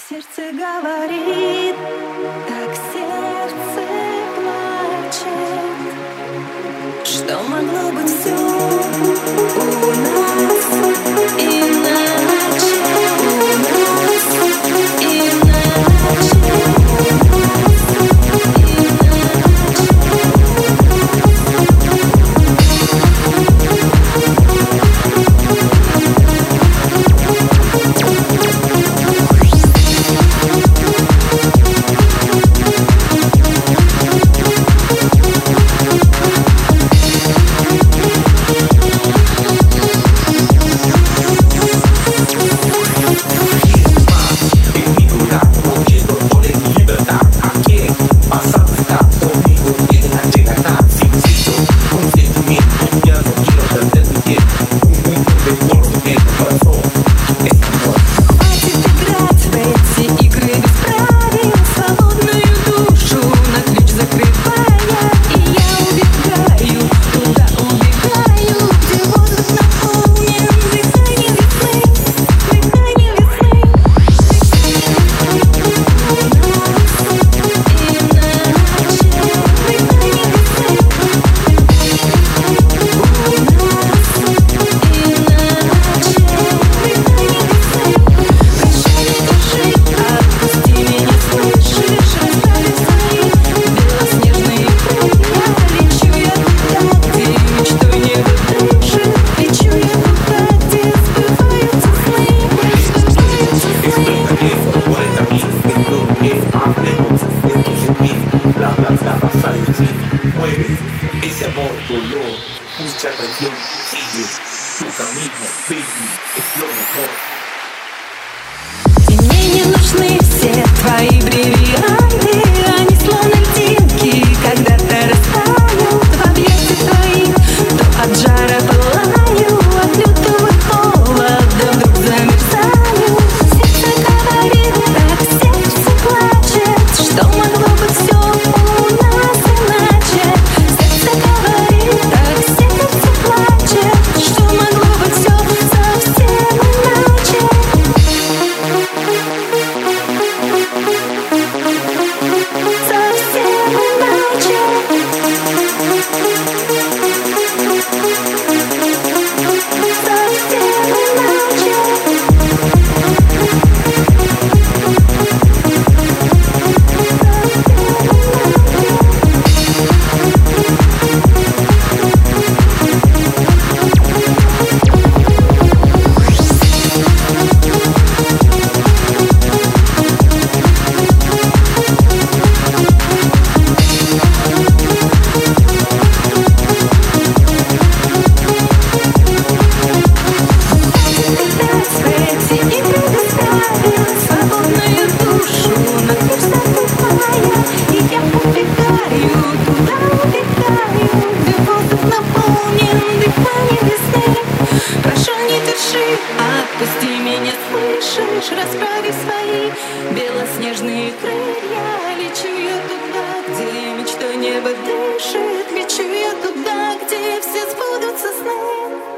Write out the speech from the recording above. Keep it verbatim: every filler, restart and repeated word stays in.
Сердце говорит, так сердце плачет, что могло быть все у нас иначе, у нас иначе, ese amor, dolor, mucha presión, sigue tu camino, baby, es lo mejor. И мне не нужны все твои бриллианты, они словно льдинки, когда-то растают в объятиях твоих, то от жара пылаю, от лютого холода вдруг замерзаю. Сердце говорит, так сердце плачет, что могло быть все у нас иначе. Сердце говорит, так сердце плачет, что могло быть все совсем иначе. Совсем иначе. Совсем иначе. Свободную душу на мир забывая, и я убегаю, туда убегаю, где воздух наполнен дыханием весны. Прошу, не держи, отпусти меня, слышишь? Расправи свои белоснежные крылья. Лечу я туда, где мечтой небо дышит, лечу я туда, где все сбудутся сны.